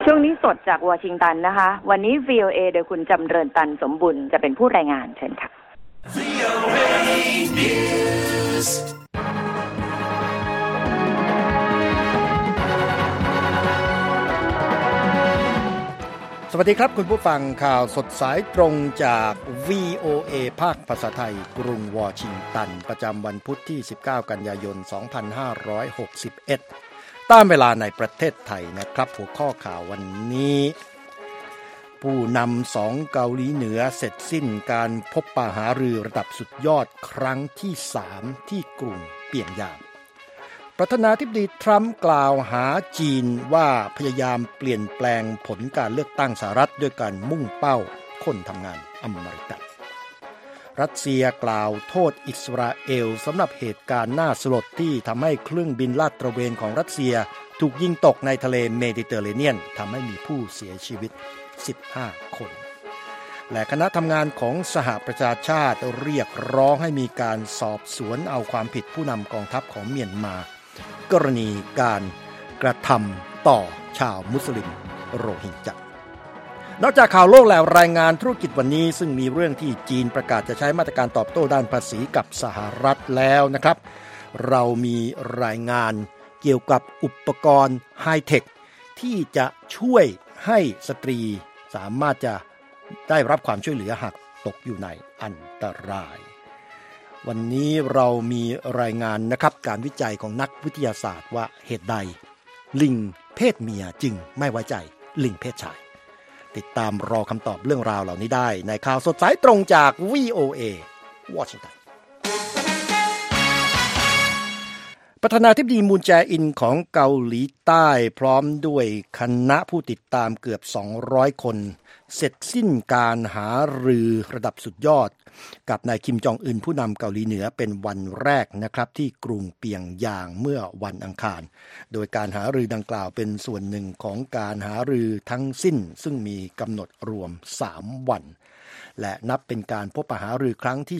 ช่วงนี้สดจากวอชิงตันนะคะวันนี้ VOA โดยคุณจำเริญตันสมบุญจะเป็นผู้รายงานเชิญค่ะ VOA News สวัสดีครับคุณผู้ฟังข่าวสดสายตรงจาก VOA ภาคภาษาไทยกรุงวอชิงตันประจำวันพุธที่19กันยายน2561ตามเวลาในประเทศไทยนะครับหัวข้อข่าววันนี้ผู้นำ2เกาหลีเหนือเสร็จสิ้นการพบปะหารือระดับสุดยอดครั้งที่3ที่กรุงเปียงยางประธานาธิบดีทรัมป์กล่าวหาจีนว่าพยายามเปลี่ยนแปลงผลการเลือกตั้งสหรัฐด้วยการมุ่งเป้าคนทำงานอเมริกันรัสเซียกล่าวโทษอิสราเอลสำหรับเหตุการณ์น่าสลดที่ทำให้เครื่องบินลาดตระเวนของรัสเซียถูกยิงตกในทะเลเมดิเตอร์เรเนียนทำให้มีผู้เสียชีวิต15 คนและคณะทำงานของสหประชาชาติเรียกร้องให้มีการสอบสวนเอาความผิดผู้นำกองทัพของเมียนมากรณีการกระทำต่อชาวมุสลิมโรฮิงญานอกจากข่าวโลกแล้วรายงานธุรกิจวันนี้ซึ่งมีเรื่องที่จีนประกาศจะใช้มาตรการตอบโต้ด้านภาษีกับสหรัฐแล้วนะครับเรามีรายงานเกี่ยวกับอุปกรณ์ไฮเทคที่จะช่วยให้สตรีสามารถจะได้รับความช่วยเหลือหากตกอยู่ในอันตรายวันนี้เรามีรายงานนะครับการวิจัยของนักวิทยาศาสตร์ว่าเหตุใดลิงเพศเมียจึงไม่ไว้ใจลิงเพศชายติดตามรอคำตอบเรื่องราวเหล่านี้ได้ในข่าวสดสายตรงจาก VOA วอชิงตันประธานาธิบดีมูนแจอินของเกาหลีใต้พร้อมด้วยคณะผู้ติดตามเกือบ200คนเสร็จสิ้นการหารือระดับสุดยอดกับนายคิมจองอึนผู้นำเกาหลีเหนือเป็นวันแรกนะครับที่กรุงเปียงยางเมื่อวันอังคารโดยการหารือดังกล่าวเป็นส่วนหนึ่งของการหารือทั้งสิ้นซึ่งมีกำหนดรวม3วันและนับเป็นการพบปะหารือครั้งที่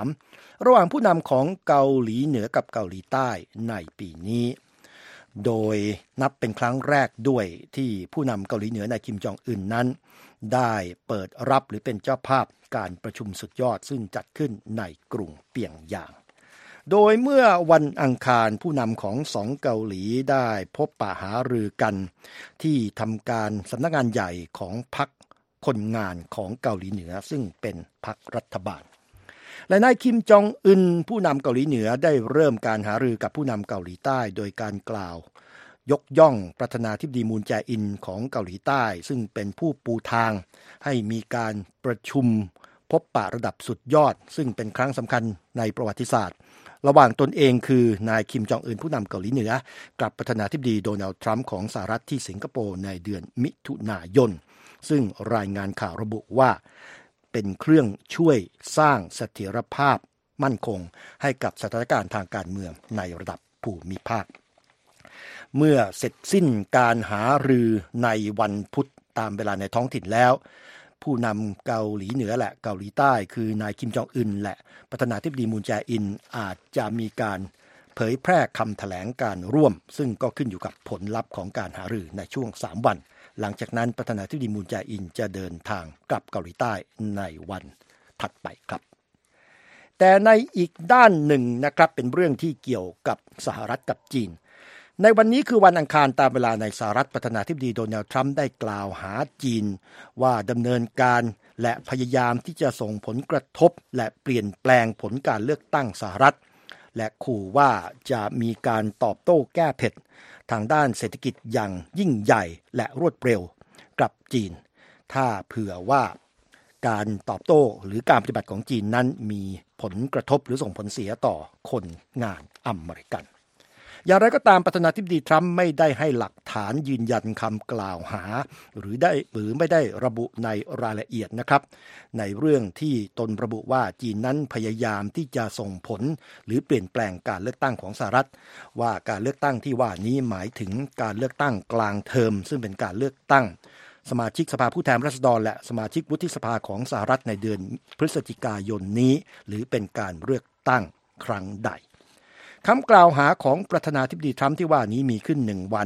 3ระหว่างผู้นำของเกาหลีเหนือกับเกาหลีใต้ในปีนี้โดยนับเป็นครั้งแรกด้วยที่ผู้นำเกาหลีเหนือนายคิมจองอึนนั้นได้เปิดรับหรือเป็นเจ้าภาพการประชุมสุดยอดซึ่งจัดขึ้นในกรุงเปียงยางโดยเมื่อวันอังคารผู้นำของ2เกาหลีได้พบปะหารือกันที่ทำการสำนักงานใหญ่ของพรรคคนงานของเกาหลีเหนือซึ่งเป็นพรรครัฐบาลและนายคิมจองอึนผู้นำเกาหลีเหนือได้เริ่มการหารือกับผู้นำเกาหลีใต้โดยการกล่าวยกย่องประธานาธิบดีมูนแจอินของเกาหลีใต้ซึ่งเป็นผู้ปูทางให้มีการประชุมพบปะระดับสุดยอดซึ่งเป็นครั้งสำคัญในประวัติศาสตร์ระหว่างตนเองคือนายคิมจองอึนผู้นำเกาหลีเหนือกับประธานาธิบดีโดนัลด์ทรัมป์ของสหรัฐที่สิงคโปร์ในเดือนมิถุนายนซึ่งรายงานข่าวระบุว่าเป็นเครื่องช่วยสร้างเสถียรภาพมั่นคงให้กับสถานการณ์ทางการเมืองในระดับภูมิภาคเมื่อเสร็จสิ้นการหารือในวันพุธตามเวลาในท้องถิ่นแล้วผู้นำเกาหลีเหนือและเกาหลีใต้คือนายคิมจองอึนและประธานาธิบดีมูนแจอินอาจจะมีการเผยแพร่คำแถลงการร่วมซึ่งก็ขึ้นอยู่กับผลลัพธ์ของการหารือในช่วง3วันหลังจากนั้นประธานาธิบดีมูนแจอินจะเดินทางกลับเกาหลีใต้ในวันถัดไปครับแต่ในอีกด้านหนึ่งนะครับเป็นเรื่องที่เกี่ยวกับสหรัฐกับจีนในวันนี้คือวันอังคารตามเวลาในสหรัฐประธานาธิบดีโดนัลด์ทรัมป์ได้กล่าวหาจีนว่าดำเนินการและพยายามที่จะส่งผลกระทบและเปลี่ยนแปลงผลการเลือกตั้งสหรัฐและขู่ว่าจะมีการตอบโต้แก้เผ็ดทางด้านเศรษฐกิจอย่างยิ่งใหญ่และรวดเร็วกับจีนถ้าเผื่อว่าการตอบโต้หรือการปฏิบัติของจีนนั้นมีผลกระทบหรือส่งผลเสียต่อคนงานอเมริกันอย่างไรก็ตามประธานาธิบดีทรัมป์ไม่ได้ให้หลักฐานยืนยันคำกล่าวหาหรือไม่ได้ระบุในรายละเอียดนะครับในเรื่องที่ตนระบุว่าจีนนั้นพยายามที่จะส่งผลหรือเปลี่ยนแปลงการเลือกตั้งของสหรัฐว่าการเลือกตั้งที่ว่านี้หมายถึงการเลือกตั้งกลางเทอมซึ่งเป็นการเลือกตั้งสมาชิกสภาผู้แทนราษฎรและสมาชิกวุฒิสภาของสหรัฐในเดือนพฤศจิกายนนี้หรือเป็นการเลือกตั้งครั้งใดคำกล่าวหาของประธานาธิบดีทรัมป์ที่ว่านี้มีขึ้น1วัน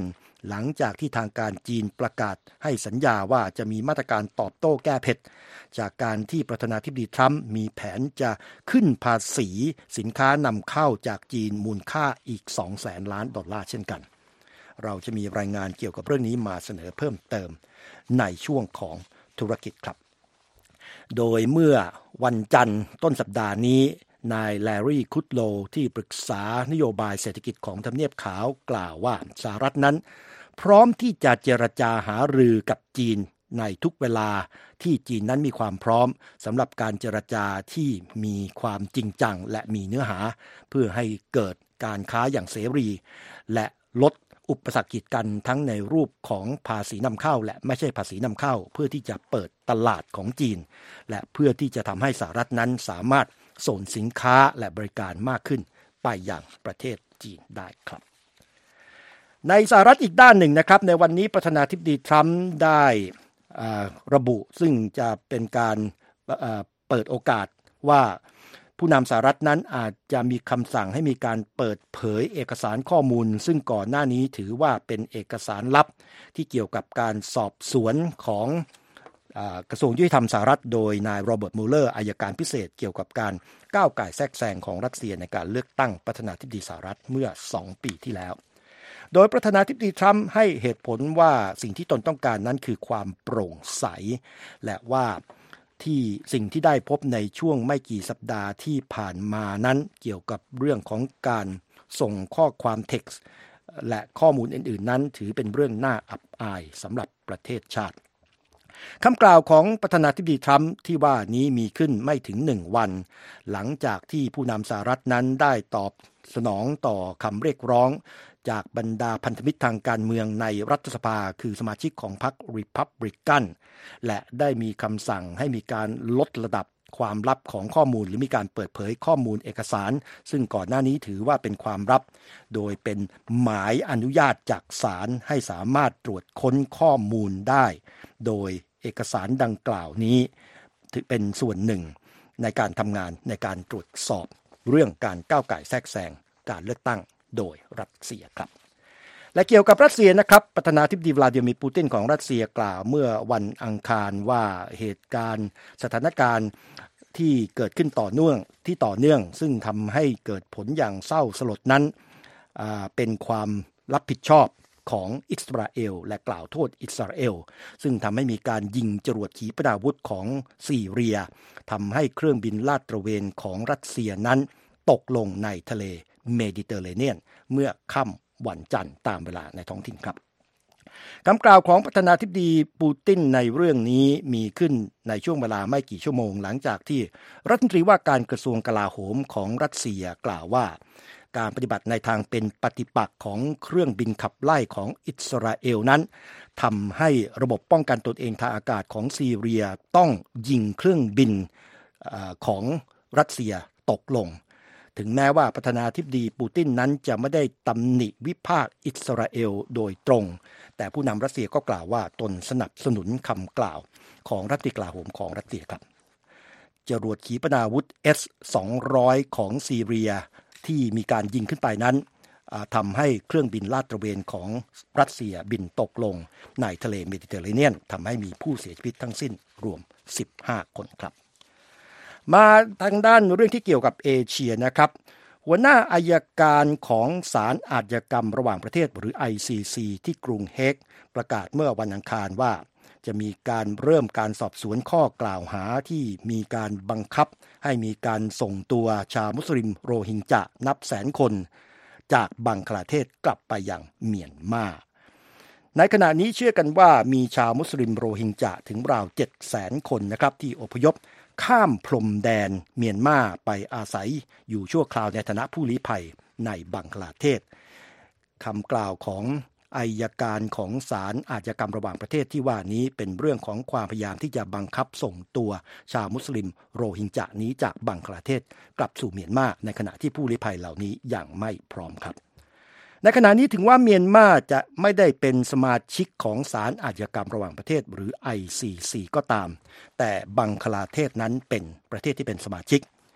หลังจากที่ทางการจีนประกาศให้สัญญาว่าจะมีมาตรการตอบโต้แก้เผ็ดจากการที่ประธานาธิบดีทรัมป์มีแผนจะขึ้นภาษีสินค้านำเข้าจากจีนมูลค่าอีก 200,000 ล้านดอลลาร์เช่นกันเราจะมีรายงานเกี่ยวกับเรื่องนี้มาเสนอเพิ่มเติมในช่วงของธุรกิจครับโดยเมื่อวันจันทร์ต้นสัปดาห์นี้นายแลรี่คุดโลที่ปรึกษานโยบายเศรษฐกิจของทำเนียบขาวกล่าวว่าสหรัฐนั้นพร้อมที่จะเจรจาหารือกับจีนในทุกเวลาที่จีนนั้นมีความพร้อมสำหรับการเจรจาที่มีความจริงจังและมีเนื้อหาเพื่อให้เกิดการค้าอย่างเสรีและลดอุปสรรคกีดกันทั้งในรูปของภาษีนำเข้าและไม่ใช่ภาษีนำเข้าเพื่อที่จะเปิดตลาดของจีนและเพื่อที่จะทำให้สหรัฐนั้นสามารถส่งสินค้าและบริการมากขึ้นไปยังประเทศจีนได้ครับในสหรัฐอีกด้านหนึ่งนะครับในวันนี้ประธานาธิบดีทรัมป์ได้ระบุซึ่งจะเป็นการเปิดโอกาสว่าผู้นำสหรัฐนั้นอาจจะมีคำสั่งให้มีการเปิดเผยเอกสารข้อมูลซึ่งก่อนหน้านี้ถือว่าเป็นเอกสารลับที่เกี่ยวกับการสอบสวนของกระทรวงยุติธรรมสหรัฐโดยนายโรเบิร์ตมูลเลอร์อัยการพิเศษเกี่ยวกับการก้าวก่ายแทรกแซงของรัสเซียในการเลือกตั้งประธานาธิบดีสหรัฐเมื่อ2 ปีที่แล้วโดยประธานาธิบดีทรัมป์ให้เหตุผลว่าสิ่งที่ตนต้องการนั้นคือความโปร่งใสและว่าที่สิ่งที่ได้พบในช่วงไม่กี่สัปดาห์ที่ผ่านมานั้นเกี่ยวกับเรื่องของการส่งข้อความเท็กซ์และข้อมูลอื่นๆนั้นถือเป็นเรื่องน่าอับอายสำหรับประเทศชาติคำกล่าวของประธานาธิบดีทรัมป์ที่ว่านี้มีขึ้นไม่ถึง1 วันหลังจากที่ผู้นำสหรัฐนั้นได้ตอบสนองต่อคำเรียกร้องจากบรรดาพันธมิตรทางการเมืองในรัฐสภาคือสมาชิกของพรรครีพับลิกันและได้มีคำสั่งให้มีการลดระดับความลับของข้อมูลหรือมีการเปิดเผยข้อมูลเอกสารซึ่งก่อนหน้านี้ถือว่าเป็นความลับโดยเป็นหมายอนุญาตจากศาลให้สามารถตรวจค้นข้อมูลได้โดยเอกสารดังกล่าวนี้ถือเป็นส่วนหนึ่งในการทำงานในการตรวจสอบเรื่องการก้าวก่ายแทรกแซงการเลือกตั้งโดยรัสเซียครับและเกี่ยวกับรัสเซียนะครับประธานาธิบดีวลาดิเมียร์ปูตินของรัสเซียกล่าวเมื่อวันอังคารว่าเหตุการณ์สถานการณ์ที่เกิดขึ้นต่อเนื่องซึ่งทำให้เกิดผลอย่างเศร้าสลดนั้นเป็นความรับผิดชอบของอิสราเอลและกล่าวโทษอิสราเอลซึ่งทำให้มีการยิงจรวดขีปนาวุธของซีเรียทำให้เครื่องบินลาดตระเวนของรัสเซียนั้นตกลงในทะเลเมดิเตอร์เรเนียนเมื่อค่ำวันจันทร์ตามเวลาในท้องถิ่นครับคำกล่าวของประธานาธิบดีปูตินในเรื่องนี้มีขึ้นในช่วงเวลาไม่กี่ชั่วโมงหลังจากที่รัฐมนตรีว่าการกระทรวงกลาโหมของรัสเซียกล่าวว่าการปฏิบัติในทางเป็นปฏิปักษ์ของเครื่องบินขับไล่ของอิสราเอลนั้นทำให้ระบบป้องกันตนเองทางอากาศของซีเรียต้องยิงเครื่องบินของรัสเซียตกลงถึงแม้ว่าประธานาธิบดีปูตินนั้นจะไม่ได้ตำหนิวิพากษ์อิสราเอลโดยตรงแต่ผู้นำรัสเซียก็กล่าวว่าตนสนับสนุนคำกล่าวของรัฐมนตรีกลาโหมของรัสเซียครับจรวดขีปนาวุธ S-200 ของซีเรียที่มีการยิงขึ้นไปนั้นทำให้เครื่องบินลาดตระเวนของรัสเซียบินตกลงในทะเลเมดิเตอร์เรเนียนทำให้มีผู้เสียชีวิตทั้งสิ้นรวม15 คนครับมาทางด้านเรื่องที่เกี่ยวกับเอเชียนะครับหัวหน้าอัยการของศาลอาชญากรรมระหว่างประเทศหรือ ICC ที่กรุงเฮกประกาศเมื่อวันอังคารว่าจะมีการเริ่มการสอบสวนข้อกล่าวหาที่มีการบังคับให้มีการส่งตัวชาวมุสลิมโรฮิงญะนับแสนคนจากบังคลาเทศกลับไปยังเมียนมาในขณะนี้เชื่อกันว่ามีชาวมุสลิมโรฮิงญะถึงราว 700,000 คนนะครับที่อพยพข้ามพรมแดนเมียนมาไปอาศัยอยู่ชั่วคราวในฐานะผู้ลี้ภัยในบังคลาเทศคำกล่าวของอัยการของศาลอาชญากรรมระหว่างประเทศที่ว่านี้เป็นเรื่องของความพยายามที่จะบังคับส่งตัวชาวมุสลิมโรฮิงญะนี้จากบังคลาเทศกลับสู่เมียนมาในขณะที่ผู้ลี้ภัยเหล่านี้ยังไม่พร้อมครับในขณะนี้ถึงว่าเมียนมาจะไม่ได้เป็นสมาชิกของศาลอาชญากรรมระหว่างประเทศหรือ ICC ก็ตามแต่บังคลาเทศนั้นเป็นประเทศที่เป็นสมาชิก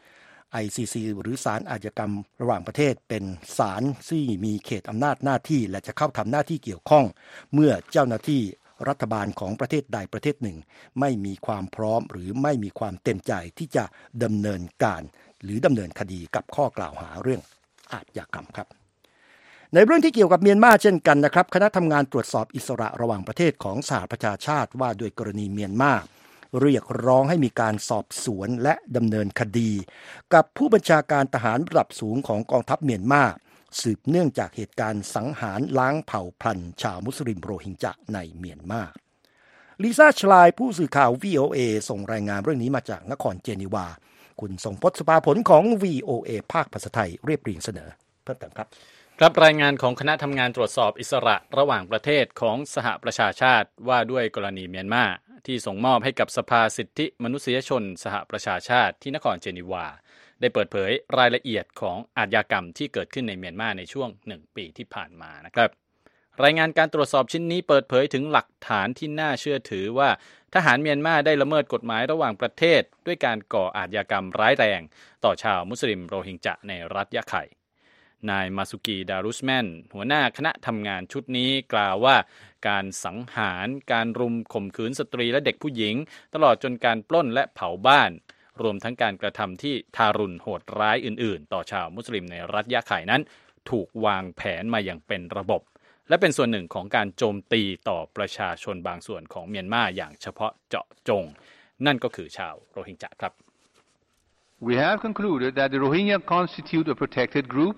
ICC หรือศาลอาชญากรรมระหว่างประเทศเป็นศาลที่มีเขตอำนาจหน้าที่และจะเข้าทำหน้าที่เกี่ยวข้องเมื่อเจ้าหน้าที่รัฐบาลของประเทศใดประเทศหนึ่งไม่มีความพร้อมหรือไม่มีความเต็มใจที่จะดำเนินการหรือดำเนินคดีกับข้อกล่าวหาเรื่องอาชญากรรมครับในเรื่องที่เกี่ยวกับเมียนมาเช่นกันนะครับคณะทำงานตรวจสอบอิสระระหว่างประเทศของสหประชาชาติว่าด้วยกรณีเมียนมาเรียกร้องให้มีการสอบสวนและดำเนินคดีกับผู้บัญชาการทหารระดับสูงของกองทัพเมียนมาสืบเนื่องจากเหตุการณ์สังหารล้างเผ่าพันธุ์ชาวมุสลิมโรฮิงญะในเมียนมาลิซ่าชลายผู้สื่อข่าว VOA ส่งรายงานเรื่องนี้มาจากนครเจนีวาคุณทรงพจน์สุภาผลของ VOA ภาคภาษาไทยเรียบเรียงเสนอเพิ่มเติมครับครับรายงานของคณะทำงานตรวจสอบอิสระระหว่างประเทศของสหประชาชาติว่าด้วยกรณีเมียนมาที่ส่งมอบให้กับสภาสิทธิมนุษยชนสหประชาชาติที่นครเจนีวาได้เปิดเผยรายละเอียดของอาชญากรรมที่เกิดขึ้นในเมียนมาในช่วง1ปีที่ผ่านมานะครับรายงานการตรวจสอบชิ้นนี้เปิดเผยถึงหลักฐานที่น่าเชื่อถือว่าทหารเมียนมาได้ละเมิดกฎหมายระหว่างประเทศด้วยการก่ออาชญากรรมร้ายแรงต่อชาวมุสลิมโรฮิงญะในรัฐยะไข่นายมาสุกีดารุสแมนหัวหน้าคณะทำงานชุดนี้กล่าวว่าการสังหารการรุมข่มขืนสตรีและเด็กผู้หญิงตลอดจนการปล้นและเผาบ้านรวมทั้งการกระทำที่ทารุณโหดร้ายอื่นๆต่อชาวมุสลิมในรัฐยะไข่นั้นถูกวางแผนมาอย่างเป็นระบบและเป็นส่วนหนึ่งของการโจมตีต่อประชาชนบางส่วนของเมียนมาอย่างเฉพาะเจาะจงนั่นก็คือชาวโรฮิงญะครับ We have concluded that the Rohingya constitute a protected group,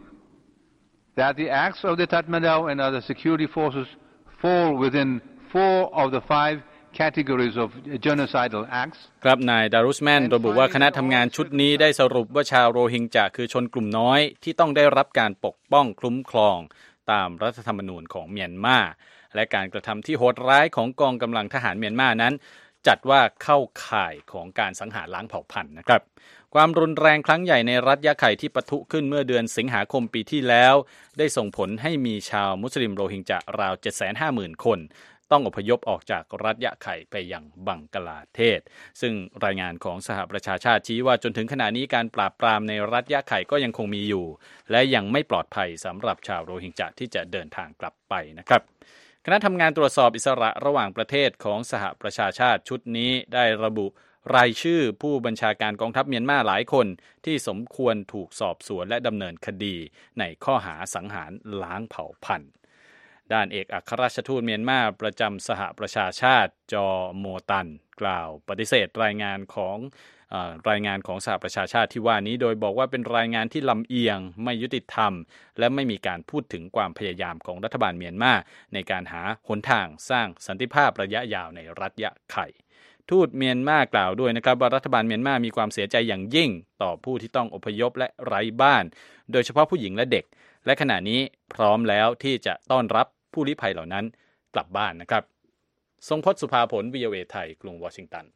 that the acts of the Tatmadaw and other security forces fall within 4 of the 5 categories of genocidal acts ครับนายดารุสแมนระบุว่าคณะทำงานชุดนี้ได้สรุปว่าชาวโรฮิงญะคือชนกลุ่มน้อยที่ต้องได้รับการปกป้องคุ้มครองตามรัฐธรรมนูญของเมียนมาและการกระทำที่โหดร้ายของกองกำลังทหารเมียนมานั้นจัดว่าเข้าข่ายของการสังหารล้างเผ่าพันธุ์นะครับความรุนแรงครั้งใหญ่ในรัฐยะไข่ที่ปะทุขึ้นเมื่อเดือนสิงหาคมปีที่แล้วได้ส่งผลให้มีชาวมุสลิมโรฮิงญะราว 750,000 คนต้องอพยพออกจากรัฐยะไข่ไปยังบังกลาเทศซึ่งรายงานของสหประชาชาติชี้ว่าจนถึงขณะนี้การปราบปรามในรัฐยะไข่ก็ยังคงมีอยู่และยังไม่ปลอดภัยสำหรับชาวโรฮิงญะที่จะเดินทางกลับไปนะครับคณะทำงานตรวจสอบอิสระระหว่างประเทศของสหประชาชาติชุดนี้ได้ระบุรายชื่อผู้บัญชาการกองทัพเมียนมาหลายคนที่สมควรถูกสอบสวนและดำเนินคดีในข้อหาสังหารล้างเผ่าพันธุ์ด้านเอกอัครราชทูตเมียนมาประจำสหประชาชาติจอโมตันกล่าวปฏิเสธรายงานของสหประชาชาติที่ว่านี้โดยบอกว่าเป็นรายงานที่ลำเอียงไม่ยุติธรรมและไม่มีการพูดถึงความพยายามของรัฐบาลเมียนมาในการหาหนทางสร้างสันติภาพระยะยาวในรัฐยะไข่ทูตเมียนมากล่าวด้วยนะครับว่ารัฐบาลเมียนมามีความเสียใจอย่างยิ่งต่อผู้ที่ต้องอพยพและไร้บ้านโดยเฉพาะผู้หญิงและเด็กและขณะนี้พร้อมแล้วที่จะต้อนรับผู้ลี้ภัยเหล่านั้นกลับบ้านนะครับทรงพจน์สุภาผล VOA ไทยกรุงวอชิงตัน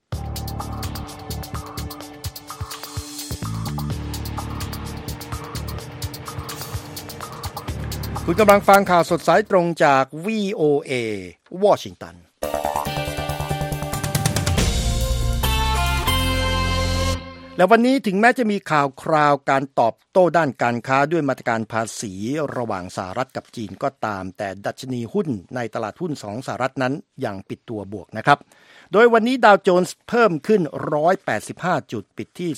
คุณกำลังฟังข่าวสดสายตรงจาก VOA วอชิงตันและวันนี้ถึงแม้จะมีข่าวคราวการตอบโต้ด้านการค้าด้วยมาตรการภาษีระหว่างสหรัฐกับจีนก็ตามแต่ดัชนีหุ้นในตลาดหุ้นของสหรัฐนั้นยังปิดตัวบวกนะครับโดยวันนี้ดาวโจนส์เพิ่มขึ้น185จุดปิดที่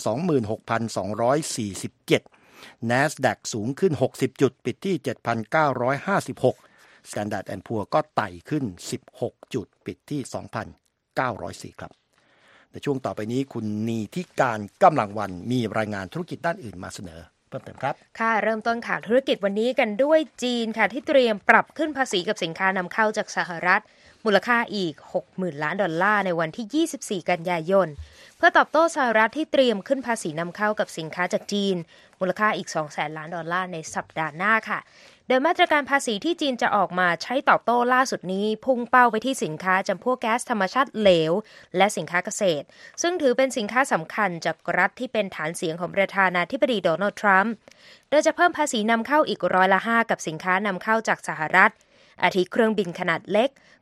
26,247 NASDAQ สูงขึ้น60จุดปิดที่ 7,956 Standard & Poor's ก็ไต่ขึ้น16จุดปิดที่ 2,904 ครับในช่วงต่อไปนี้คุณนีทิการกำลังวันมีรายงานธุรกิจด้านอื่นมาเสนอเพิ่มเติมครับค่ะเริ่มต้นข่าวธุรกิจวันนี้กันด้วยจีนค่ะที่เตรียมปรับขึ้นภาษีกับสินค้านำเข้าจากสหรัฐมูลค่าอีก 60,000 ล้านดอลลาร์ในวันที่24กันยายนเพื่อตอบโต้สหรัฐที่เตรียมขึ้นภาษีนำเข้ากับสินค้าจากจีนมูลค่าอีก 200,000 ล้านดอลลาร์ในสัปดาห์หน้าค่ะโดยมาตรการภาษีที่จีนจะออกมาใช้ตอบโต้ล่าสุดนี้พุ่งเป้าไปที่สินค้าจำพวกแก๊สธรรมชาติเหลวและสินค้าเกษตรซึ่งถือเป็นสินค้าสำคัญจากรัฐที่เป็นฐานเสียงของประธานาธิบดีโดนัลด์ทรัมป์โดยจะเพิ่มภาษีนำเข้าอีก5%กับสินค้านำเข้าจากสหรัฐอาทิเครื่องบินขนาดเล็ก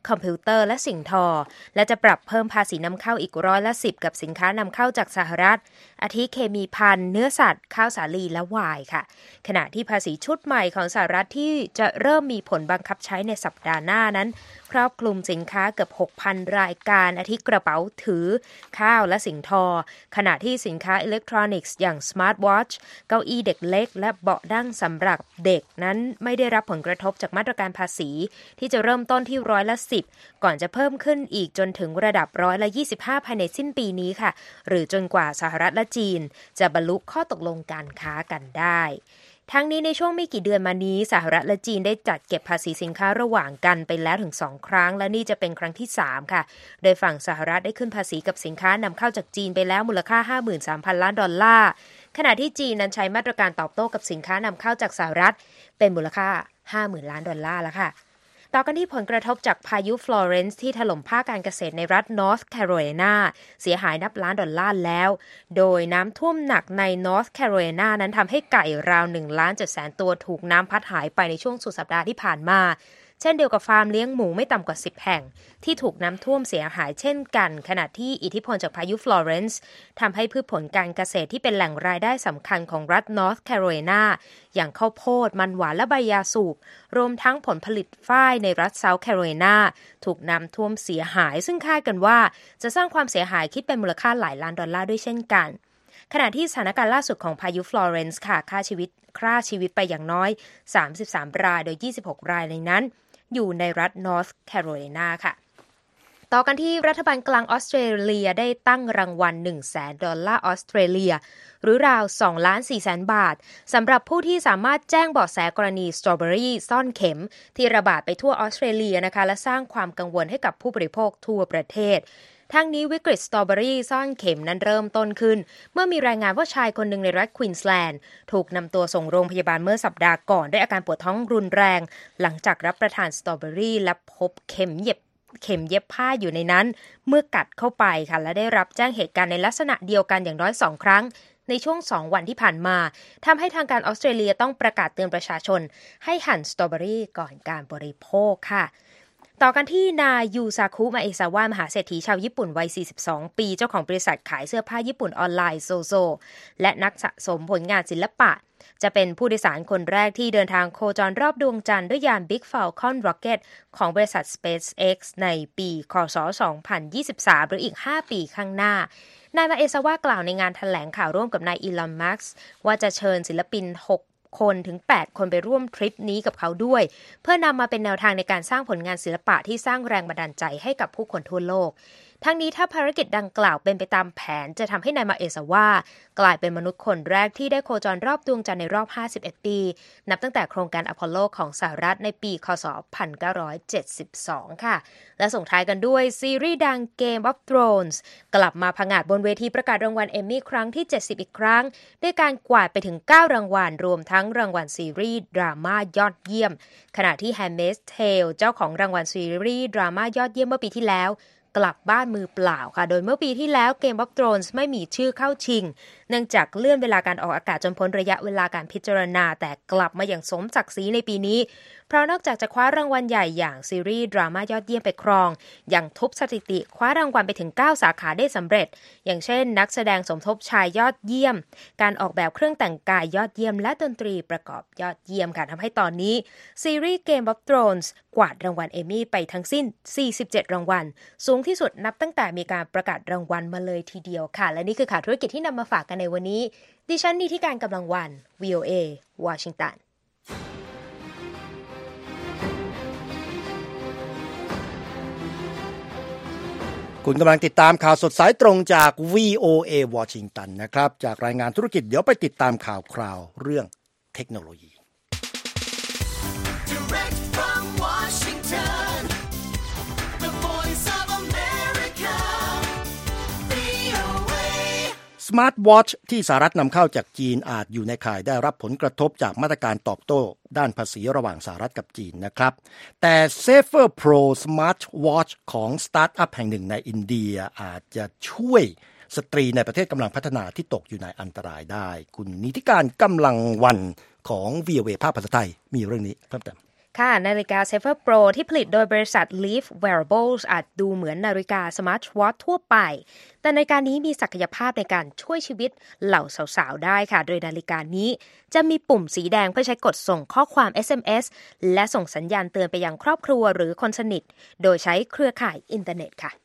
คอมพิวเตอร์และสิ่งทอและจะปรับเพิ่มภาษีนำเข้าอีก10%กับสินค้านำเข้าจากสหรัฐอาทิเคมีภัณฑ์เนื้อสัตว์ข้าวสาลีและไวน์ค่ะขณะที่ภาษีชุดใหม่ของสหรัฐที่จะเริ่มมีผลบังคับใช้ในสัปดาห์หน้านั้นครอบคลุมสินค้าเกือบ 6,000 รายการอาทิกระเป๋าถือข้าวและสิ่งทอขณะที่สินค้าอิเล็กทรอนิกส์อย่างสมาร์ทวอทช์เก้าอี้เด็กเล็กและเบาะนั่งสำหรับเด็กนั้นไม่ได้รับผลกระทบจากมาตรการภาษีที่จะเริ่มต้นที่10%ก่อนจะเพิ่มขึ้นอีกจนถึงระดับ25%ภายในสิ้นปีนี้ค่ะหรือจนกว่าสหรัฐและจีนจะบรรลุข้อตกลงการค้ากันได้ทั้งนี้ในช่วงไม่กี่เดือนมานี้สหรัฐและจีนได้จัดเก็บภาษีสินค้าระหว่างกันไปแล้วถึง2ครั้งและนี่จะเป็นครั้งที่3ค่ะโดยฝั่งสหรัฐได้ขึ้นภาษีกับสินค้านำเข้าจากจีนไปแล้วมูลค่า 53,000 ล้านดอลลาร์ขณะที่จีนนั้นใช้มาตรการตอบโต้กับสินค้านำเข้าจากสหรัฐเป็นมูลค่า 50,000 ล้านดอลลาร์แล้วค่ะต่อกันที่ผลกระทบจากพายุฟลอเรนซ์ที่ถล่มภาคการเกษตรในรัฐนอร์ทแคโรไลนาเสียหายนับล้านดอลลาร์แล้วโดยน้ำท่วมหนักในนอร์ทแคโรไลนานั้นทำให้ไก่ราว 1,700,000 ตัวถูกน้ำพัดหายไปในช่วงสุดสัปดาห์ที่ผ่านมาเช่นเดียวกับฟาร์มเลี้ยงหมูไม่ต่ำกว่า10แห่งที่ถูกน้ำท่วมเสียหายเช่นกันขณะที่อิทธิพลจากพายุฟลอเรนซ์ทำให้พืชผลการเกษตรที่เป็นแหล่งรายได้สำคัญของรัฐนอร์ทแคโรไลนาอย่างข้าวโพดมันหวานและใบยาสูบรวมทั้งผลผลิตฝ้ายในรัฐเซาท์แคโรไลนาถูกน้ำท่วมเสียหายซึ่งคาดกันว่าจะสร้างความเสียหายคิดเป็นมูลค่าหลายล้านดอลลาร์ด้วยเช่นกันขณะที่สถานการณ์ล่าสุดของพายุฟลอเรนซ์ค่ะฆ่าชีวิตไปอย่างน้อย33รายโดย26รายในนั้นอยู่ในรัฐนอร์ทแคโรไลนาค่ะต่อกันที่รัฐบาลกลางออสเตรเลียได้ตั้งรางวัล $100,000 ดอลลาร์ออสเตรเลียหรือราว 2,400,000 บาทสำหรับผู้ที่สามารถแจ้งเบาะแสกรณีสตรอเบอรี่ซ่อนเข็มที่ระบาดไปทั่วออสเตรเลียนะคะและสร้างความกังวลให้กับผู้บริโภคทั่วประเทศทั้งนี้วิกฤตสตรอเบอรี่ซ่อนเข็มนั้นเริ่มต้นขึ้นเมื่อมีรายงานว่าชายคนหนึ่งในรัฐควีนสแลนด์ถูกนำตัวส่งโรงพยาบาลเมื่อสัปดาห์ก่อนด้วยอาการปวดท้องรุนแรงหลังจากรับประทานสตรอเบอรี่และพบเข็มเย็บผ้าอยู่ในนั้นเมื่อกัดเข้าไปค่ะและได้รับแจ้งเหตุการณ์ในลักษณะเดียวกันอย่างน้อย2ครั้งในช่วง2วันที่ผ่านมาทำให้ทางการออสเตรเลียต้องประกาศเตือนประชาชนให้หั่นสตรอเบอรี่ก่อนการบริโภคค่ะต่อกันที่นายยูซาคุมาเอซาวะมหาเศรษฐีชาวญี่ปุ่นวัย42ปีเจ้าของบริษัทขายเสื้อผ้าญี่ปุ่นออนไลน์โซโซและนักสะสมผลงานศิลปะจะเป็นผู้โดยสารคนแรกที่เดินทางโคจรรอบดวงจันทร์ด้วยยาน Big Falcon Rocket ของบริษัท SpaceX ในปีค.ศ. 2023 หรืออีก5ปีข้างหน้านายมาเอซาวะกล่าวในงานแถลงข่าวร่วมกับนายอีลอน มัสก์ว่าจะเชิญศิลปิน6 คนถึง8คนไปร่วมทริปนี้กับเขาด้วยเพื่อนำมาเป็นแนวทางในการสร้างผลงานศิลปะที่สร้างแรงบันดาลใจให้กับผู้คนทั่วโลกทั้งนี้ถ้าภารกิจดังกล่าวเป็นไปตามแผนจะทำให้นายมาเอซาวะกลายเป็นมนุษย์คนแรกที่ได้โคจรรอบดวงจันทร์ในรอบ51ปีนับตั้งแต่โครงการอพอลโลของสหรัฐในปีค.ศ. 1972 ค่ะและส่งท้ายกันด้วยซีรีส์ดัง Game of Thrones กลับมาผงาดบนเวทีประกาศรางวัลเอมมี่ครั้งที่70อีกครั้งด้วยการกวาดไปถึง9รางวัลรวมทั้งรางวัลซีรีส์ดราม่ายอดเยี่ยมขณะที่ Handmaid's Tale เจ้าของรางวัลซีรีส์ดราม่ายอดเยี่ยมเมื่อปีที่แล้วกลับบ้านมือเปล่าค่ะโดยเมื่อปีที่แล้ว Game of Thrones ไม่มีชื่อเข้าชิงเนื่องจากเลื่อนเวลาการออกอากาศจนพ้นระยะเวลาการพิจารณาแต่กลับมาอย่างสมศักดิ์ศรีในปีนี้เพราะนอกจากจะคว้ารางวัลใหญ่อย่างซีรีส์ดราม่ายอดเยี่ยมไปครองยังทุบสถิติคว้ารางวัลไปถึง9สาขาได้สำเร็จอย่างเช่นนักแสดงสมทบชายยอดเยี่ยมการออกแบบเครื่องแต่งกายยอดเยี่ยมและดนตรีประกอบยอดเยี่ยมค่ะทำให้ตอนนี้ซีรีส์ Game of Thrones กวาดรางวัลเอมมี่ไปทั้งสิ้น47รางวัลสูงที่สุดนับตั้งแต่มีการประกาศรางวัลมาเลยทีเดียวค่ะและนี่คือข่าวธุรกิจที่นำมาฝากกันในวันนี้ดิฉันนิติการกำลังวัน VOA วอชิงตันคุณกำลังติดตามข่าวสดสายตรงจาก VOA วอชิงตันนะครับจากรายงานธุรกิจเดี๋ยวไปติดตามข่าวคราวเรื่องเทคโนโลยี Direct from Washington, the voice of America, VOA. Smart Watch ที่สหรัฐนำเข้าจากจีนอาจอยู่ในข่ายได้รับผลกระทบจากมาตรการตอบโต้ด้านภาษีระหว่างสหรัฐกับจีนนะครับแต่ Safer Pro Smart Watch ของสตาร์ทอัพแห่งหนึ่งในอินเดียอาจจะช่วยสตรีในประเทศกำลังพัฒนาที่ตกอยู่ในอันตรายได้คุณนิติการกำลังวันของ VOA ภาคภาษาไทยมีเรื่องนี้เพิ่มเติมค่ะนาฬิกา Safer Pro ที่ผลิตโดยบริษัท Leaf Wearables อาจดูเหมือนนาฬิกา Smart Watch ทั่วไปแต่นาฬิกานี้มีศักยภาพในการช่วยชีวิตเหล่าสาวๆได้ค่ะโดยนาฬิกานี้จะมีปุ่มสีแดงเพื่อใช้กดส่งข้อความ SMS และส่งสัญญาณเตือนไปยังครอบครัวหรือคนสนิทโดยใช้เครือข่ายอินเทอร์เน็ตค่ะ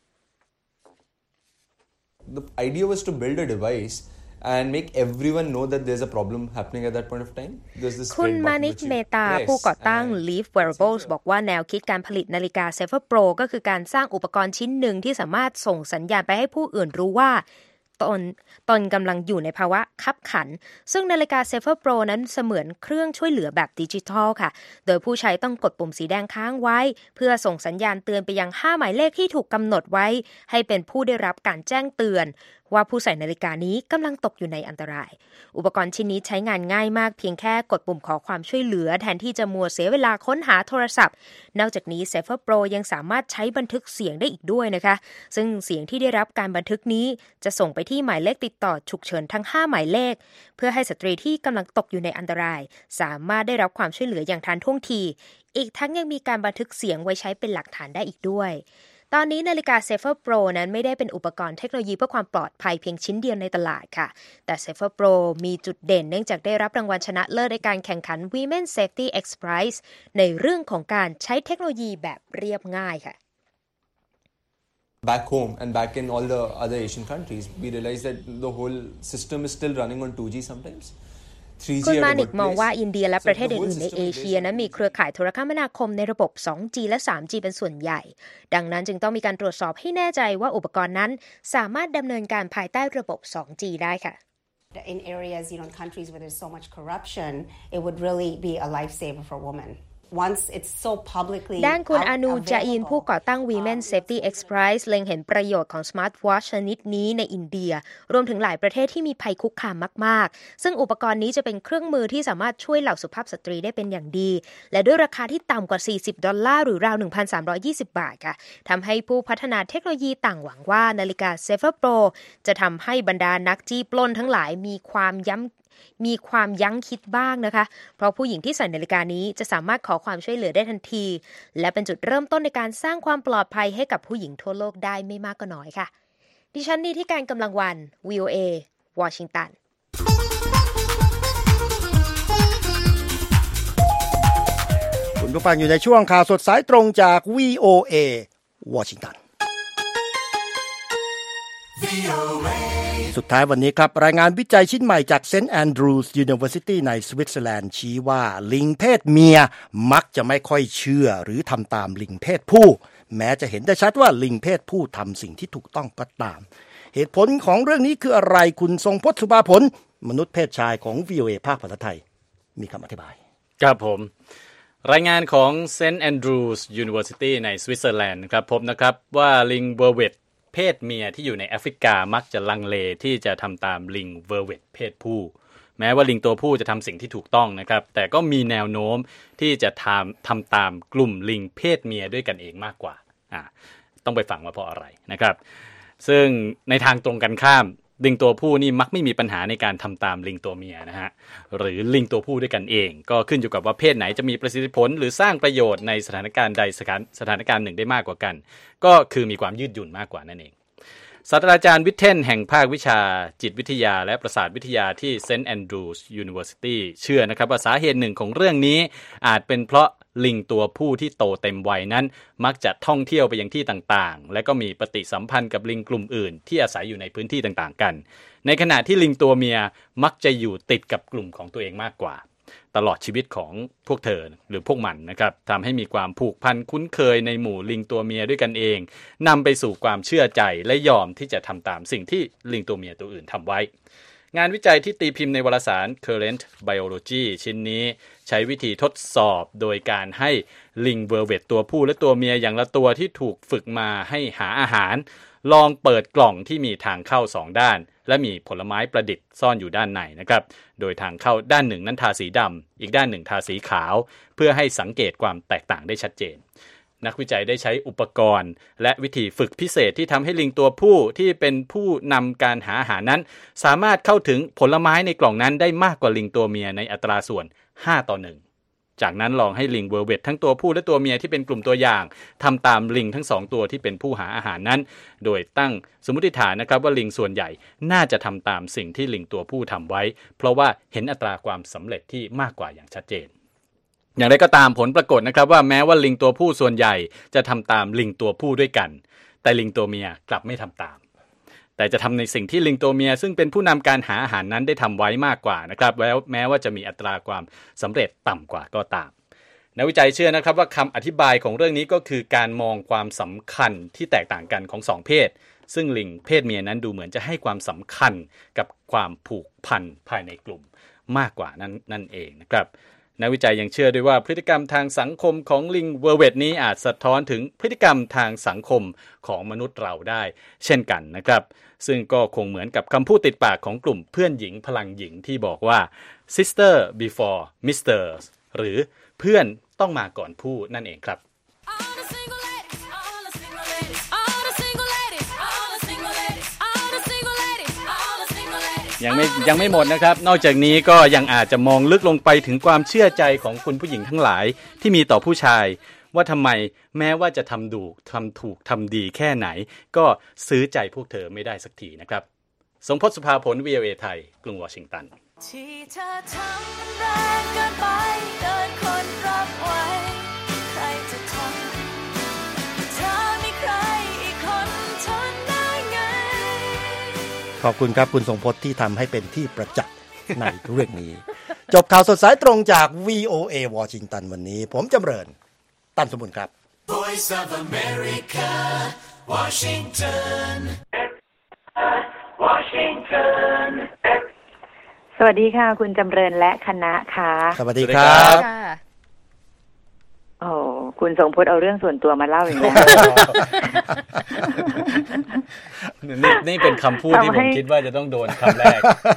The idea was to build a device and make everyone know that there's a problem happening at that point of time. There's this คุณ red มา button นิก which you เมตา press ผู้ก่อตั้ง and Leaf Wearables บอกว่าแนวคิดการผลิตนาฬิกา Safer Pro ก็คือการสร้างอุปกรณ์ชิ้นหนึ่งที่สามารถส่งสัญญาณไปให้ผู้อื่นรู้ว่าตนกำลังอยู่ในภาวะคับขันซึ่งนาฬิกา Safer Pro นั้นเสมือนเครื่องช่วยเหลือแบบดิจิทัลค่ะโดยผู้ใช้ต้องกดปุ่มสีแดงค้างไว้เพื่อส่งสัญญาณเตือนไปยัง5หมายเลขที่ถูกกำหนดไว้ให้เป็นผู้ได้รับการแจ้งเตือนว่าผู้ใส่นาฬิกานี้กำลังตกอยู่ในอันตรายอุปกรณ์ชิ้นนี้ใช้งานง่ายมากเพียงแค่กดปุ่มขอความช่วยเหลือแทนที่จะมัวเสียเวลาค้นหาโทรศัพท์นอกจากนี้ Safer Pro ยังสามารถใช้บันทึกเสียงได้อีกด้วยนะคะซึ่งเสียงที่ได้รับการบันทึกนี้จะส่งไปที่หมายเลขติดต่อฉุกเฉินทั้ง5หมายเลขเพื่อให้สตรีที่กำลังตกอยู่ในอันตรายสามารถได้รับความช่วยเหลืออย่างทันท่วงทีอีกทั้งยังมีการบันทึกเสียงไว้ใช้เป็นหลักฐานได้อีกด้วยตอนนี้นาฬิกา Safer Pro นั้นไม่ได้เป็นอุปกรณ์เทคโนโลยีเพื่อความปลอดภัยเพียงชิ้นเดียวในตลาดค่ะแต่ Safer Pro มีจุดเด่นเนื่องจากได้รับรางวัลชนะเลิศในการแข่งขัน Women Safety X Prize ในเรื่องของการใช้เทคโนโลยีแบบเรียบง่ายค่ะ back home and back in all the other Asian countries, we realized that the whole system is still running on 2G sometimes. 3G คุณ at มา a นิก good มองว่า place. อินเดียและประเทศอื่นๆในเอเชียนั้นมีเครือข่ายโทรคมนาคมในระบบ 2G และ 3G เป็นส่วนใหญ่ดังนั้นจึงต้องมีการตรวจสอบให้แน่ใจว่าอุปกรณ์นั้นสามารถดำเนินการภายใต้ระบบ 2G ได้ค่ะ In areas, in countries where there's so much corruption, it would really be a lifesaver for women. Once it's so publicly ด้านคุณอนูจาอิน ผู้ available, ก่อตั้ง Women Safety X Prize เล็งเห็นประโยชน์ของ Smart Watch ชนิดนี้ในอินเดียรวมถึงหลายประเทศที่มีภัยคุกคามมากๆซึ่งอุปกรณ์นี้จะเป็นเครื่องมือที่สามารถช่วยเหล่าสุภาพสตรีได้เป็นอย่างดีและด้วยราคาที่ต่ำกว่า$40หรือราว 1,320 บาทค่ะทำให้ผู้พัฒนาเทคโนโลยีต่างหวังว่านาฬิกา Safer Pro จะทำให้บรรดานักจี้ปล้นทั้งหลายมีความยั้งคิดบ้างนะคะเพราะผู้หญิงที่ใส่นาฬิกานี้จะสามารถขอความช่วยเหลือได้ทันทีและเป็นจุดเริ่มต้นในการสร้างความปลอดภัยให้กับผู้หญิงทั่วโลกได้ไม่มากก็น้อยค่ะดิฉันนีที่การกำลังวัน VOA วอชิงตันคุณผู้ฟังอยู่ในช่วงข่าวสดสายตรงจาก VOA วอชิงตันสุดท้ายวันนี้ครับรายงานวิจัยชิ้นใหม่จาก St Andrews University ในสวิตเซอร์แลนด์ชี้ว่าลิงเพศเมียมักจะไม่ค่อยเชื่อหรือทำตามลิงเพศผู้แม้จะเห็นได้ชัดว่าลิงเพศผู้ทำสิ่งที่ถูกต้องก็ตามเหตุผลของเรื่องนี้คืออะไรคุณทรงพจน์สุภาผลมนุษย์เพศชายของ VOA ภาคภาษาไทยมีคำอธิบายครับผมรายงานของ St Andrews University ในสวิตเซอร์แลนด์ครับพบนะครับว่าลิงเวอร์เวตเพศเมียที่อยู่ในแอฟริกามักจะลังเลที่จะทำตามลิงเวอร์เวตเพศผู้แม้ว่าลิงตัวผู้จะทำสิ่งที่ถูกต้องนะครับแต่ก็มีแนวโน้มที่จะทำตามกลุ่มลิงเพศเมียด้วยกันเองมากกว่าต้องไปฟังว่าเพราะอะไรนะครับซึ่งในทางตรงกันข้ามลิงตัวผู้นี่มักไม่มีปัญหาในการทำตามลิงตัวเมียนะฮะหรือลิงตัวผู้ด้วยกันเองก็ขึ้นอยู่กับว่าเพศไหนจะมีประสิทธิผลหรือสร้างประโยชน์ในสถานการณ์ใดสถานการณ์หนึ่งได้มากกว่ากันก็คือมีความยืดหยุ่นมากกว่านั่นเองศาสตราจารย์วิทเทนแห่งภาควิชาจิตวิทยาและประสาทวิทยาที่ St Andrews University เชื่อนะครับว่าสาเหตุหนึ่งของเรื่องนี้อาจเป็นเพราะลิงตัวผู้ที่โตเต็มวัยนั้นมักจะท่องเที่ยวไปยังที่ต่างๆและก็มีปฏิสัมพันธ์กับลิงกลุ่มอื่นที่อาศัยอยู่ในพื้นที่ต่างๆกันในขณะที่ลิงตัวเมียมักจะอยู่ติดกับกลุ่มของตัวเองมากกว่าตลอดชีวิตของพวกเธอหรือพวกมันนะครับทำให้มีความผูกพันคุ้นเคยในหมู่ลิงตัวเมียด้วยกันเองนำไปสู่ความเชื่อใจและยอมที่จะทำตามสิ่งที่ลิงตัวเมียตัวอื่นทำไว้งานวิจัยที่ตีพิมพ์ในวารสาร Current Biology ชิ้นนี้ใช้วิธีทดสอบโดยการให้ลิงเวอร์เวตตัวผู้และตัวเมียอย่างละตัวที่ถูกฝึกมาให้หาอาหารลองเปิดกล่องที่มีทางเข้า2ด้านและมีผลไม้ประดิษฐ์ซ่อนอยู่ด้านในนะครับโดยทางเข้าด้านหนึ่งนั้นทาสีดำอีกด้านหนึ่งทาสีขาวเพื่อให้สังเกตความแตกต่างได้ชัดเจนนักวิจัยได้ใช้อุปกรณ์และวิธีฝึกพิเศษที่ทำให้ลิงตัวผู้ที่เป็นผู้นำการหาอาหารนั้นสามารถเข้าถึงผลไม้ในกล่องนั้นได้มากกว่าลิงตัวเมียในอัตราส่วน5:1 จากนั้นลองให้ลิงเวอร์เวตทั้งตัวผู้และตัวเมียที่เป็นกลุ่มตัวอย่างทำตามลิงทั้ง2ตัวที่เป็นผู้หาอาหารนั้นโดยตั้งสมมติฐานนะครับว่าลิงส่วนใหญ่น่าจะทำตามสิ่งที่ลิงตัวผู้ทำไว้เพราะว่าเห็นอัตราความสำเร็จที่มากกว่าอย่างชัดเจนอย่างไรก็ตามผลปรากฏนะครับว่าแม้ว่าลิงตัวผู้ส่วนใหญ่จะทำตามลิงตัวผู้ด้วยกันแต่ลิงตัวเมียกลับไม่ทำตามแต่จะทำในสิ่งที่ลิงตัวเมียซึ่งเป็นผู้นำการหาอาหารนั้นได้ทำไว้มากกว่านะครับแล้วแม้ว่าจะมีอัตราความสำเร็จต่ำกว่าก็ตามนักวิจัยเชื่อนะครับว่าคำอธิบายของเรื่องนี้ก็คือการมองความสำคัญที่แตกต่างกันของ2เพศซึ่งลิงเพศเมียนั้นดูเหมือนจะให้ความสำคัญกับความผูกพันภายในกลุ่มมากกว่านั่นเองนะครับนักวิจัยยังเชื่อด้วยว่าพฤติกรรมทางสังคมของลิงเวอร์เวตนี้อาจสะท้อนถึงพฤติกรรมทางสังคมของมนุษย์เราได้เช่นกันนะครับซึ่งก็คงเหมือนกับคำพูดติดปากของกลุ่มเพื่อนหญิงพลังหญิงที่บอกว่า sister before mister หรือเพื่อนต้องมาก่อนผู้นั่นเองครับยังไม่หมดนะครับนอกจากนี้ก็ยังอาจจะมองลึกลงไปถึงความเชื่อใจของคุณผู้หญิงทั้งหลายที่มีต่อผู้ชายว่าทำไมแม้ว่าจะทำถูกทำดีแค่ไหนก็ซื้อใจพวกเธอไม่ได้สักทีนะครับสมพศ สุภาผล VOA ไทยกรุงวอชิงตันที่เธอทำแรงเกินไปเกินคนรับไว้ใครจะทำเธอมีใครอีกคนทนได้ไงขอบคุณครับคุณทรงพจน์ที่ทำให้เป็นที่ประจักษ์ในเรื่องนี้จบข่าวสดสายตรงจาก VOA วอชิงตันวันนี้ผมจำเริญตันสมบูรณ์ครับ Voice of America Washington สวัสดีค่ะคุณจำเริญและคณะค่ะสวัสดีครับโอ้คุณทรงพจน์เอาเรื่องส่วนตัวมาเล่าอย่างนี้นี่เป็นคำพูดที่ผมคิดว่าจะต้องโดนคำแรก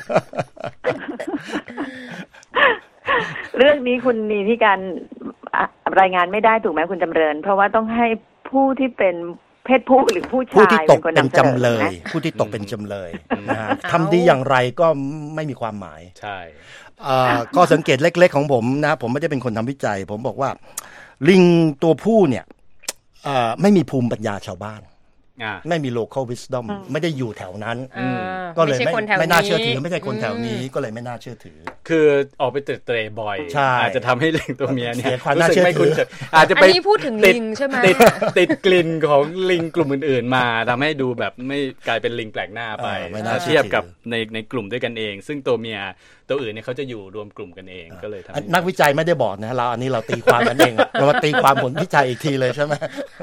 เรื่องนี้คุณมีที่การรายงานไม่ได้ถูกไหมคุณจำเริญเพราะว่าต้องให้ผู้ที่เป็นเพศผู้หรือผู้ชายผู้ที่ตกเป็นจำเลยผู้ที่ตกเป็นจำเลยนะฮะทำดีอย่างไรก็ไม่มีความหมายใช่ก็สังเกตเล็กๆของผมนะผมไม่ได้เป็นคนทำวิจัยผมบอกว่าลิงตัวผู้เนี่ยไม่มีภูมิปัญญาชาวบ้านไม่มี local wisdom ไม่ได้อยู่แถวนั้นก็เลยไม่น่าเชื่อถือไม่ใช่คนแถวนี้ก็เลยไม่น่าเชื่อถือคือออกไปเตะบ่อยอาจจะทำให้ลิงตัวเมียเนี่ยรู้สึกไม่คุ้นอาจจะไปอันนี้พูดถึงลิงใช่ไหมติดกลิ่นของลิงกลุ่มอื่นๆมาทำให้ดูแบบไม่กลายเป็นลิงแปลกหน้าไปเทียบกับในกลุ่มด้วยกันเองซึ่งตัวเมียตัวอื่นเนี่ยเขาจะอยู่รวมกลุ่มกันเองก็เลยทำนักวิจัยไม่ได้บอกนะเราอันนี้เราตีความกันเองเรามาตีความผลวิจัยอีกทีเลยใช่ไหม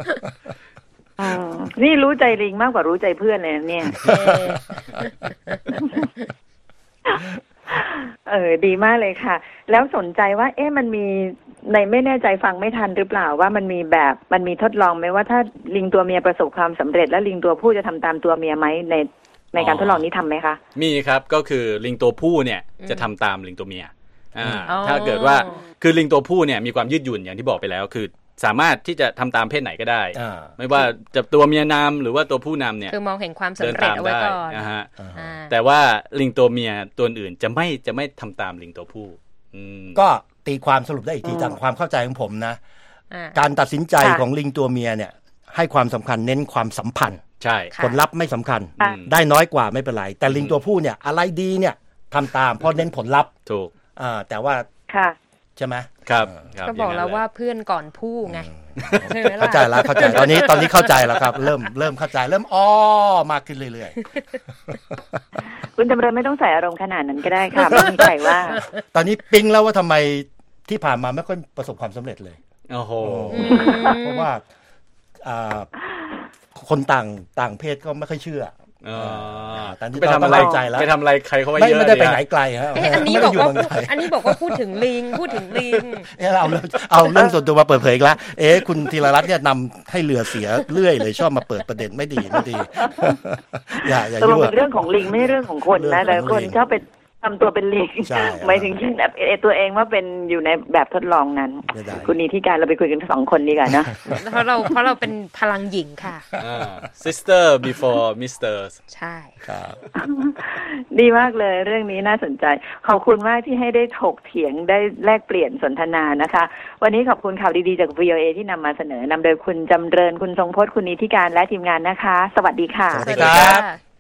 นี่รู้ใจลิงมากกว่ารู้ใจเพื่อนเลยเนี่ยดีมากเลยค่ะแล้วสนใจว่ามันมีในไม่แน่ใจฟังไม่ทันหรือเปล่าว่ามันมีทดลองไหมว่าถ้าลิงตัวเมียประสบความสำเร็จแล้วลิงตัวผู้จะทำตามตัวเมียไหมในการทดลองนี้ทำไหมคะมีครับก็คือลิงตัวผู้เนี่ยจะทำตามลิงตัวเมียถ้าเกิดว่าคือลิงตัวผู้เนี่ยมีความยืดหยุ่นอย่างที่บอกไปแล้วคือสามารถที่จะทำตามเพศไหนก็ได้ไม่ว่าจะตัวเมียนำหรือว่าตัวผู้นำเนี่ยคือมองเห็นความสำเร็จเอาไว้ก่อนนะฮะแต่ว่าลิงตัวเมียตัวอื่นจะไม่ทำตามลิงตัวผู้ก็ตีความสรุปได้อีกทีจากความเข้าใจของผมนะการตัดสินใจของลิงตัวเมียเนี่ยให้ความสำคัญเน้นความสัมพันธ์ใช่ผลลัพธ์ไม่สำคัญได้น้อยกว่าไม่เป็นไรแต่ลิงตัวผู้เนี่ยอะไรดีเนี่ยทำตามเพราะเน้นผลลัพธ์ถูกแต่ว่าใช่ไหมครับก็บอกแล้วว่าเพื่อนก่อนผู้ไงเข้าใจแล้วตอนนี้เข้าใจแล้วครับเริ่มเข้าใจเริ่มมากขึ้นเรื่อยๆคุณจำเริญไม่ต้องใส่อารมณ์ขนาดนั้นก็ได้ค่ะไม่มีใครว่าตอนนี้ปิ๊งแล้วว่าทำไมที่ผ่านมาไม่ค่อยประสบความสำเร็จเลยโอ้โหเพราะว่าคนต่างเพศก็ไม่ค่อยเชื่อตอนนี้ไปทำอะไรใครเขาไว้เยอะไม่ได้ไปไหนไกลฮะอันนี้บอกว่าพูดถึงลิงเอาเรื่องส่วนตัวมาเปิดเผยอีกแล้วคุณธีรรัตน์เนี่ยนำให้เรือเสียเรื่อยเลยชอบมาเปิดประเด็นไม่ดีอย่ายุ่งเรื่องของลิงไม่เรื่องของคนนะแต่คนชอบไปทำตัวเป็นลิงใช่หมายถึงตัวเองว่าเป็นอยู่ในแบบทดลองนั้นคุณนิธิการเราไปคุยกัน2 คนดีกว่านะเพราะเราเป็นพลังหญิงค่ะ sister before misters ใช่ครับดีมากเลยเรื่องนี้น่าสนใจขอบคุณมากที่ให้ได้ถกเถียงได้แลกเปลี่ยนสนทนานะคะวันนี้ขอบคุณข่าวดีๆจาก VOA ที่นำมาเสนอนำโดยคุณจำเริญคุณทรงพจน์คุณนิธิการและทีมงานนะคะสวัสดีค่ะสวัสดีครับ